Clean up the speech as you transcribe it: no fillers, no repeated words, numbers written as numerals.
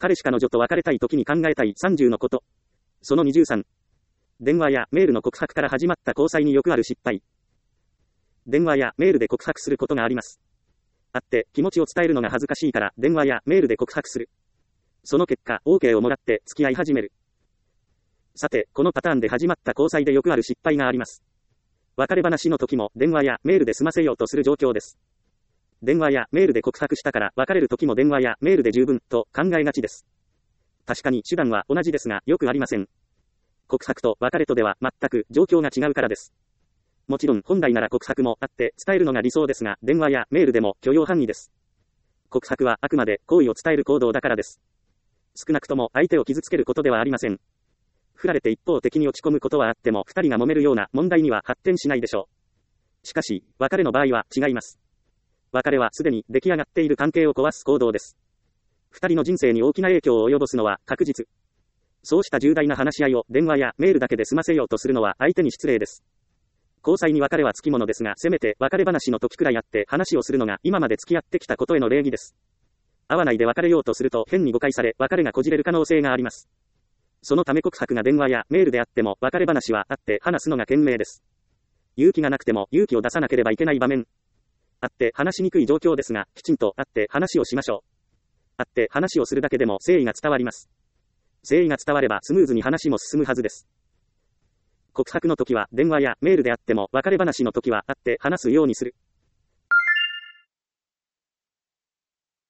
彼氏彼女と別れたい時に考えたい30のこと。その23。電話やメールの告白から始まった交際によくある失敗。電話やメールで告白することがあります。会って気持ちを伝えるのが恥ずかしいから電話やメールで告白する。その結果、OK をもらって付き合い始める。さて、このパターンで始まった交際でよくある失敗があります。別れ話の時も電話やメールで済ませようとする状況です。電話やメールで告白したから別れる時も電話やメールで十分と考えがちです。確かに手段は同じですがよくありません。告白と別れとでは全く状況が違うからです。もちろん本来なら告白もあって伝えるのが理想ですが、電話やメールでも許容範囲です。告白はあくまで好意を伝える行動だからです。少なくとも相手を傷つけることではありません。振られて一方的に落ち込むことはあっても二人が揉めるような問題には発展しないでしょう。しかし、別れの場合は違います。別れはすでに出来上がっている関係を壊す行動です。二人の人生に大きな影響を及ぼすのは確実。そうした重大な話し合いを電話やメールだけで済ませようとするのは相手に失礼です。交際に別れはつきものですが、せめて別れ話の時くらいあって話をするのが今まで付き合ってきたことへの礼儀です。会わないで別れようとすると変に誤解され別れがこじれる可能性があります。そのため告白が電話やメールであっても別れ話は会って話すのが賢明です。勇気がなくても勇気を出さなければいけない場面。会って話しにくい状況ですが、きちんと会って話をしましょう。会って話をするだけでも誠意が伝わります。誠意が伝わればスムーズに話も進むはずです。告白の時は電話やメールであっても別れ話の時は会って話すようにする。